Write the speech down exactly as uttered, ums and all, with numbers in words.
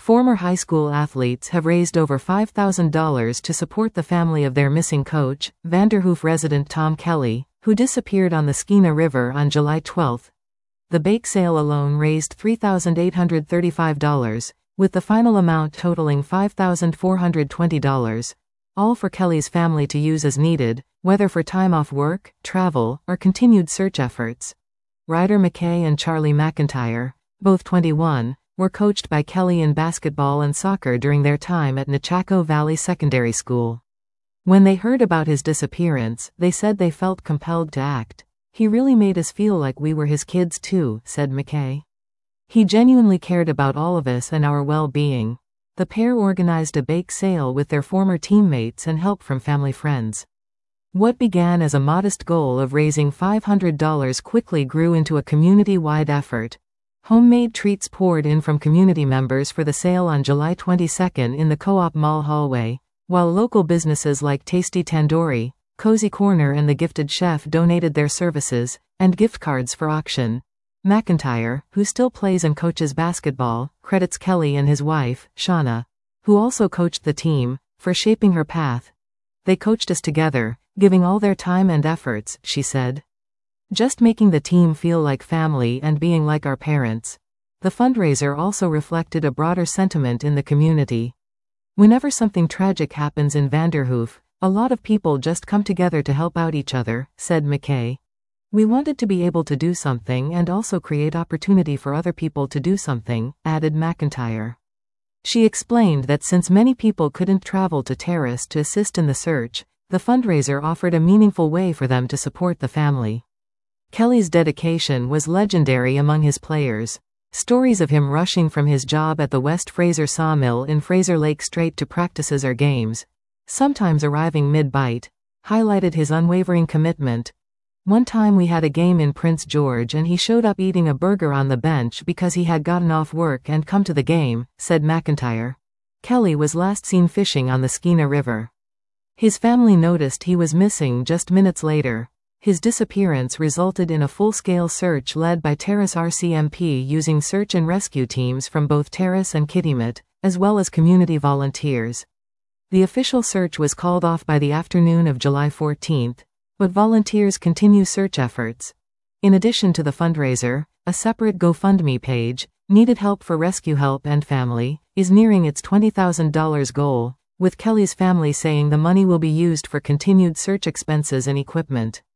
Former high school athletes have raised over five thousand dollars to support the family of their missing coach, Vanderhoof resident Tom Kelly, who disappeared on the Skeena River on July twelfth. The bake sale alone raised three thousand eight hundred thirty-five dollars, with the final amount totaling five thousand four hundred twenty dollars, all for Kelly's family to use as needed, whether for time off work, travel, or continued search efforts. Ryder McKay and Charlie McIntyre, both twenty-one, were coached by Kelly in basketball and soccer during their time at Nechako Valley Secondary School. When they heard about his disappearance, they said they felt compelled to act. "He really made us feel like we were his kids too," said McKay. "He genuinely cared about all of us and our well-being." The pair organized a bake sale with their former teammates and help from family friends. What began as a modest goal of raising five hundred dollars quickly grew into a community-wide effort. Homemade treats poured in from community members for the sale on July twenty-second in the Co-op Mall hallway, while local businesses like Tasty Tandoori, Cozy Corner and The Gifted Chef donated their services, and gift cards for auction. McIntyre, who still plays and coaches basketball, credits Kelly and his wife, Shauna, who also coached the team, for shaping her path. "They coached us together, giving all their time and efforts," she said. "Just making the team feel like family and being like our parents." The fundraiser also reflected a broader sentiment in the community. "Whenever something tragic happens in Vanderhoof, a lot of people just come together to help out each other," said McKay. "We wanted to be able to do something and also create opportunity for other people to do something," added McIntyre. She explained that since many people couldn't travel to Terrace to assist in the search, the fundraiser offered a meaningful way for them to support the family. Kelly's dedication was legendary among his players. Stories of him rushing from his job at the West Fraser Sawmill in Fraser Lake straight to practices or games, sometimes arriving mid-bite, highlighted his unwavering commitment. "One time we had a game in Prince George and he showed up eating a burger on the bench because he had gotten off work and come to the game," said McIntyre. Kelly was last seen fishing on the Skeena River. His family noticed he was missing just minutes later. His disappearance resulted in a full-scale search led by Terrace R C M P using search and rescue teams from both Terrace and Kitimat, as well as community volunteers. The official search was called off by the afternoon of July fourteenth, but volunteers continue search efforts. In addition to the fundraiser, a separate GoFundMe page, Needed Help for Rescue Help and Family, is nearing its twenty thousand dollars goal, with Kelly's family saying the money will be used for continued search expenses and equipment.